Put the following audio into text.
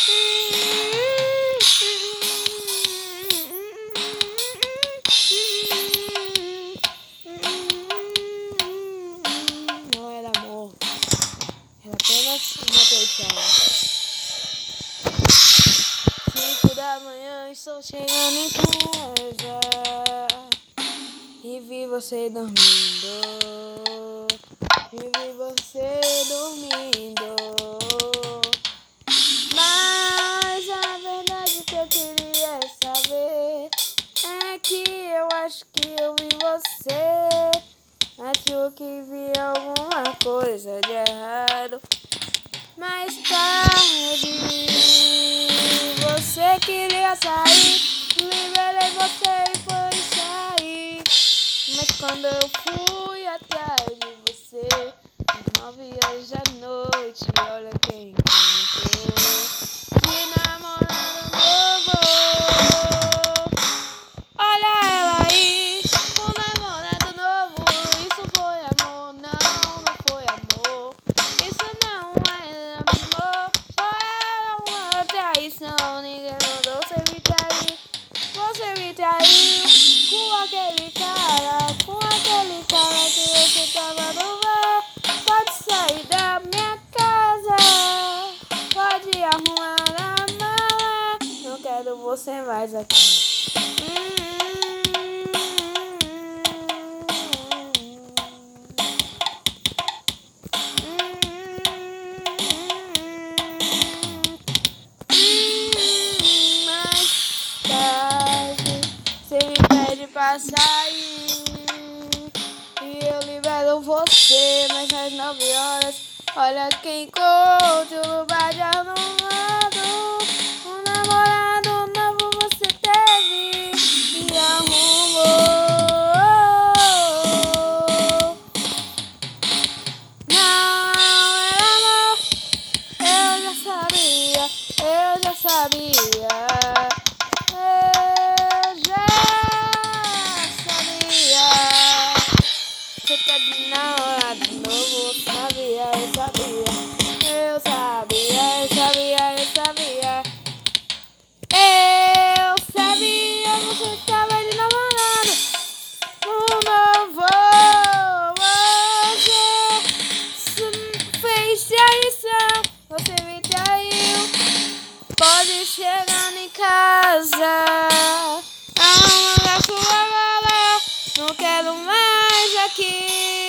Não era amor, era apenas uma traição. 5 da manhã, estou chegando em casa e vi você dormindo. E vi você dormindo. Mas a verdade que eu queria saber é que eu acho que eu vi você. Acho que vi alguma coisa de errado. Mais tarde, você queria sair, liberei você e foi sair. Mas quando eu fui atrás de você, às 9 horas da noite, olha quem encontrou. Que namorado novo. Olha ela aí, o namorado novo. Isso foi amor, não foi amor. Isso não é amor, foi uma traição. Ninguém mandou você me trair. Você me traiu com aquele cara que você tava no bar. Pode sair da minha casa, pode arrumar a mala. Não quero você mais aqui. Mais tarde, você me pede pra sair e eu libero você, mas às 9 horas, olha quem encontro no bar de arrumado. Um namorado novo você teve e arrumou. Não era amor, eu já sabia, eu já sabia. Você tá de namorado novo, eu sabia, eu sabia. Eu sabia, eu sabia, eu sabia. Eu sabia, você tava de namorado novo. Você fez traição, você me traiu. Pode chegar em casa, arruma a sua mala. Não quero mais aqui.